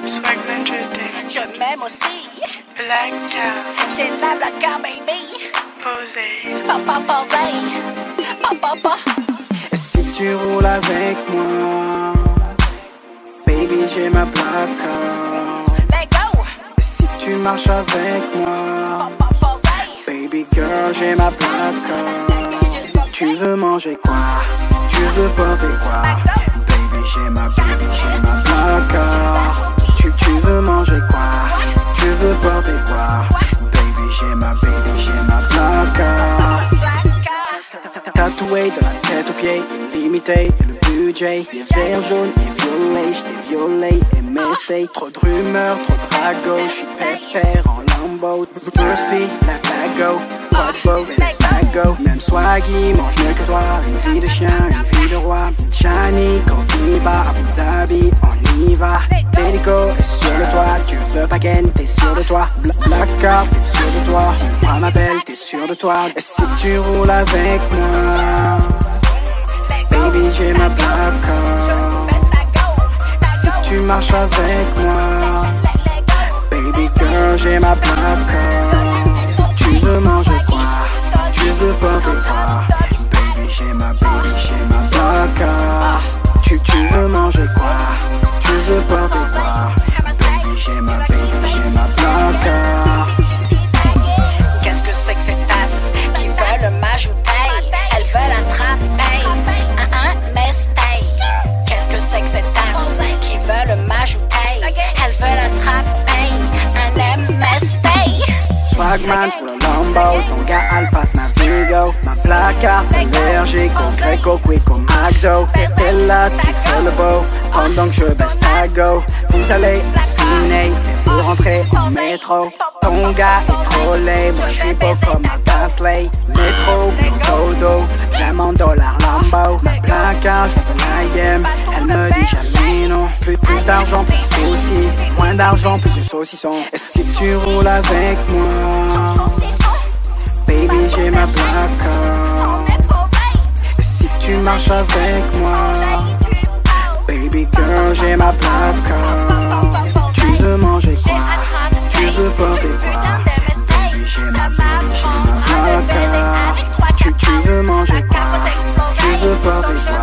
Swagman jeté. Je m'aime aussi. Black car. J'ai la black car, baby. Posé. Papa posé. Papa. Et si tu roules avec moi, baby, j'ai ma black car. Let go. Et si tu marches avec moi, Papa posé. baby girl, j'ai ma black car. Tu veux manger quoi? Tu veux porter quoi? Baby, j'ai ma black car. Tu veux manger quoi? Tu veux porter quoi? Baby, j'ai ma black car. Tatoué de la tête aux pieds, illimité, et le budget. Des verres jaunes et violets, j't'ai violé et mesté. Trop de rumeurs, trop de ragots, j'suis pépère en lambeau. Pussy, la bago, pas de beau, et let's not go. Même swaggy, mange mieux que toi, une vie de chien, une vie de roi. Shani, Coquiba, Abu Dhabi, on y va. Délico est sur le toit, tu veux pas gain, t'es sûr de toi. Black card, t'es sûr de toi. Moi ma belle, t'es sûr de toi. Et si tu roules avec moi, baby, j'ai ma black card. Et si tu marches avec moi, baby girl, j'ai ma black card. Tu veux manger quoi? Tu veux porter quoi? Baby, j'ai ma black card. Tu veux manger quoi? Tu veux porter quoi? Baby, j'ai ma black card. Qu'est-ce que c'est que ces tasses qui veulent m'ajouter? Elles veulent attraper un mistake. Qu'est-ce que c'est que ces tasses qui veulent m'ajouter? Elles veulent attraper un mistake. Swagman, j'roule un Lambo, ton gars Alpas Navigo. Ma black carte allergique au Greco, Quick au McDo. T'es là, tu fais le beau, pendant que je baisse ta go. Vous allez au ciné et vous rentrez en métro. Ton gars est trop laid, moi j'suis beau comme un Bentley. Métro, dodo, j'aime en dollar Lambo. Ma black carte, j'appelle IM, elle me dit jamais non. Plus d'argent, plus de soucis, moins d'argent, plus de saucisson. Et si tu roules avec moi, baby, j'ai ma black card. Et si tu marches avec moi, baby girl, j'ai ma black card. Tu veux manger quoi? Tu veux porter quoi? Baby, j'ai ma black card. Tu veux manger quoi? Tu veux porter quoi?